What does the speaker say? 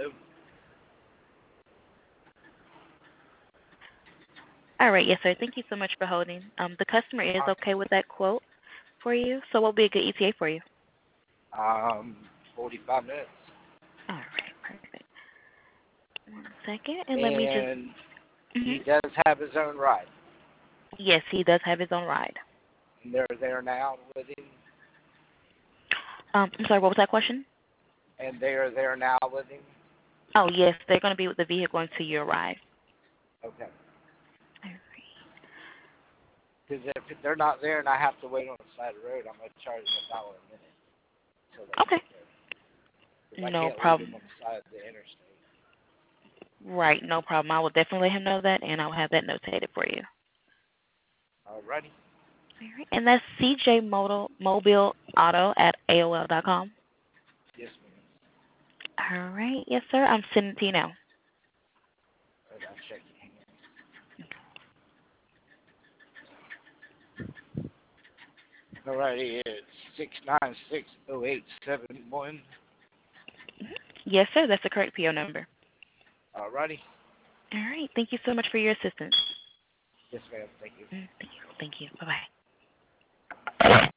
Hello? All right, yes, sir. Thank you so much for holding. The customer is okay with that quote for you. So what would be a good ETA for you? 45 minutes. All right, perfect. 1 second, and let me just. And he Mhm. does have his own ride. Yes, he does have his own ride. And they're there now with him. I'm sorry, what was that question? And they are there now with him. Oh, yes, they're going to be with the vehicle until you arrive. Okay. All right. Because if they're not there and I have to wait on the side of the road, I'm going to charge them $1 a minute until they Okay. get there. Because I No can't leave him problem. on the side of the interstate. Right, no problem. I will definitely let him know that, and I'll have that notated for you. Alrighty. All right. And that's CJ Mobile Auto at AOL.com. Yes, ma'am. All right. Yes, sir. I'm sending it to you now. And I'll check it. Alrighty, it's 6960871. Yes, sir. That's the correct PO number. Alrighty. All right. Thank you so much for your assistance. Yes, ma'am. Thank you. Thank you. Thank you. Bye-bye.